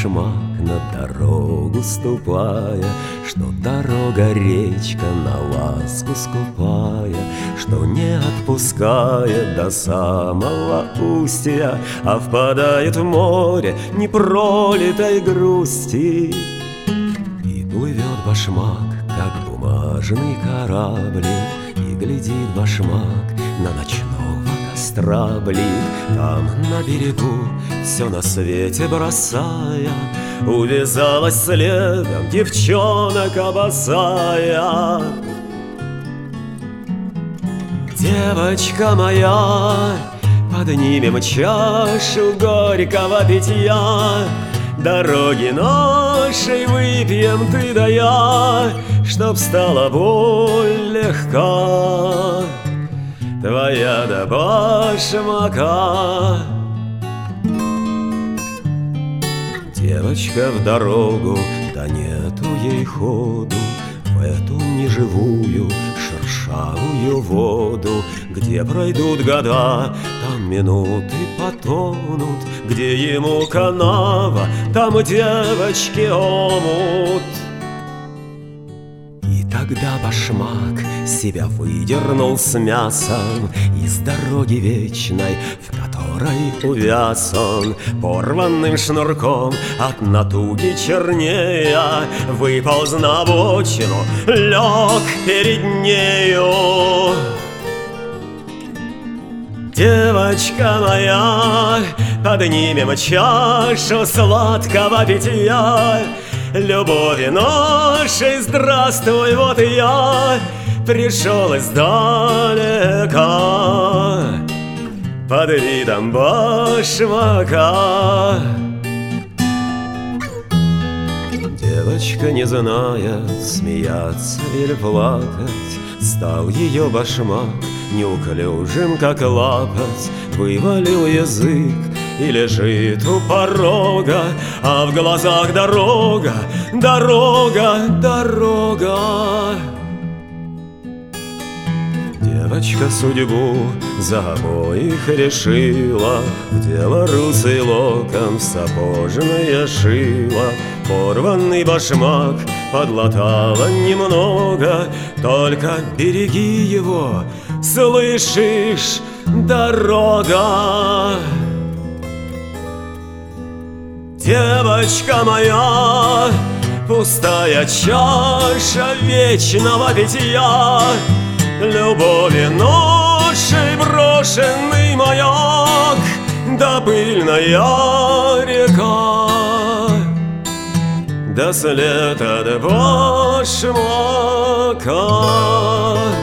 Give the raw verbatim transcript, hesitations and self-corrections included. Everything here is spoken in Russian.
башмак на дорогу ступая, что дорога речка на ласку скупая, что не отпускает до самого устья, а впадает в море непролитой грусти. И плывет башмак, как бумажный кораблик, и глядит башмак на ночного костра блик. Там на берегу, все на свете бросая, увязалась следом девчонка босая. Девочка моя, поднимем чашу горького питья, дороги нашей выпьем ты да я, чтоб стала боль легка твоя до башмака. Девочка в дорогу, да нету ей ходу в эту неживую шершавую воду. Где пройдут года, там минуты потонут, где ему канава, там девочки омут. И тогда башмак себя выдернул с мясом из дороги вечной, в которой увяз он. Порванным шнурком от натуги чернея выполз на обочину, лег перед нею. Девочка моя, поднимем чашу сладкого питья, любови нашей здравствуй, вот и я пришел издалека под видом башмака. Девочка, не зная, смеяться или плакать, стал ее башмак неуклюжим, как лапоть, вывалил язык и лежит у порога, а в глазах дорога, дорога, дорога. Девочка судьбу за обоих решила, вдела русый локон в сапожное шило. Порванный башмак подлатала немного, только береги его, слышишь, дорога. Девочка моя, пустая чаша вечного питья, любови нашей брошенный маяк, да пыльная река, да след от башмака.